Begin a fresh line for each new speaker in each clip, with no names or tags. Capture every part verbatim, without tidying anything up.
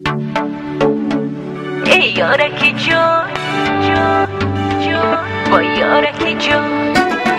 ای یارکی جون جون جون با یارکی جون.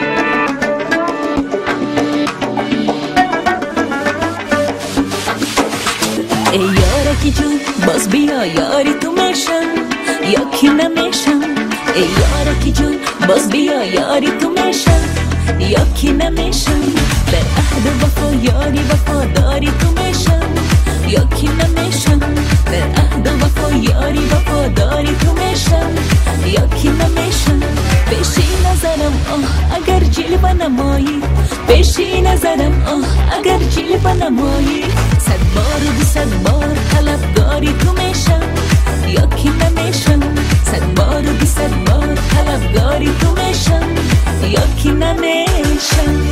ای یارکی جون باز بیا یاری تو میشم یا کی نمیشم. ای یارکی جون باز بیا یاری تو میشم یا کی نمیشم. در عهد و وفا یاری وفاداری تو میشم یا کی نمیشم. در عهد و وفا یاری وفاداری تو میشم یا کی نمیشم. پیشی نظرم آه اگر جلوه نمایی، پیشی نظرم آه اگر جلوه نمایی. صد بار و بی صد بار طلبگاری تو میشم یا کی نمیشم. صد بار و بی صد بار طلبگاری تو میشم یا کی نمیشم.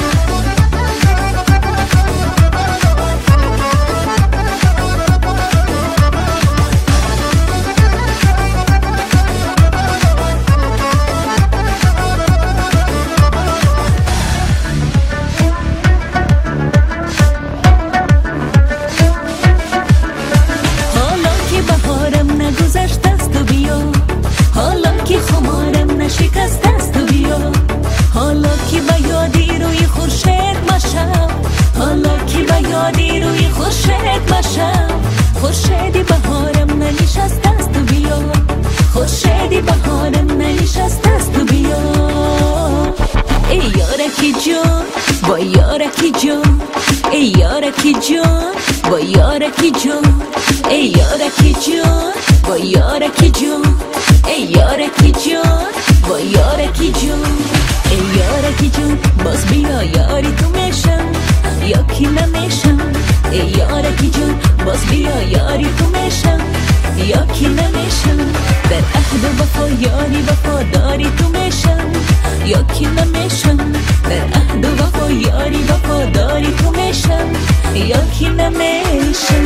خورشیدی بهارم ننشست است تو بیا، خورشیدی بهارم ننشست است تو بیا. ای یارکی جون با یارکی جون، ای یارکی جون با یارکی جون. ای یارکی جون با یارکی جون، ای یارکی جون با یارکی جون. ای یارکی جون باز بیا یاری تو میشم یا کی نمیشم. ای یارکی جون باز بیا یاری تو میشم یا کی نمیشم. در عهد و وفا یاری وفاداری تو میشم یا کی نمیشم. در عهد و وفا یاری وفاداری تو میشم یا کی نمیشم.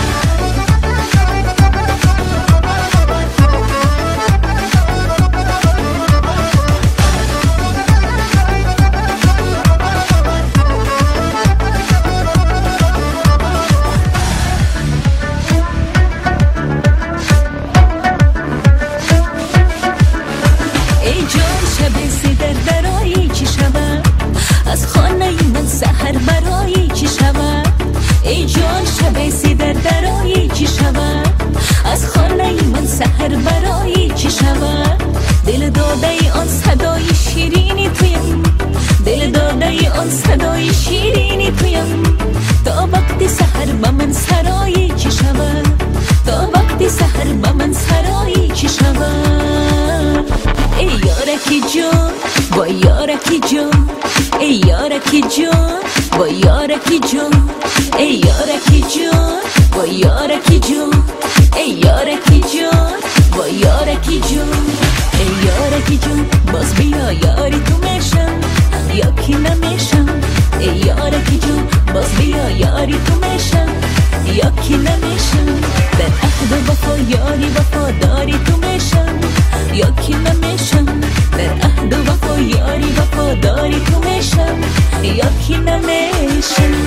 از خانه من سحر برایی چی شود. ای جان شب سی در درایی چی شود. از خانه من سحر برایی چی شود. دل داده ای آن صدای شیرینی تویم، دل داده ای آن صدای شیرینی تویم. تا وقتی سحر با من سرایی چی شود، تا وقتی سحر با من سرایی چی شود. ای یارکی جون با یارکی جون، ای یارکی جون با یارکی جون. ای یارکی جون با یارکی جون، ای یارکی جون با یارکی جون. ای یارکی جون باز بیا یاری تو میشم یا کی نمیشم. ای یارکی جون باز بیا یاری تو میشم یا کی نمیشم. در عهد و وفا یاری وفاداری تو میشم یا کی نمیشم. در عهد و وفا یاری وفاداری تو میشم یا کی نمیشم.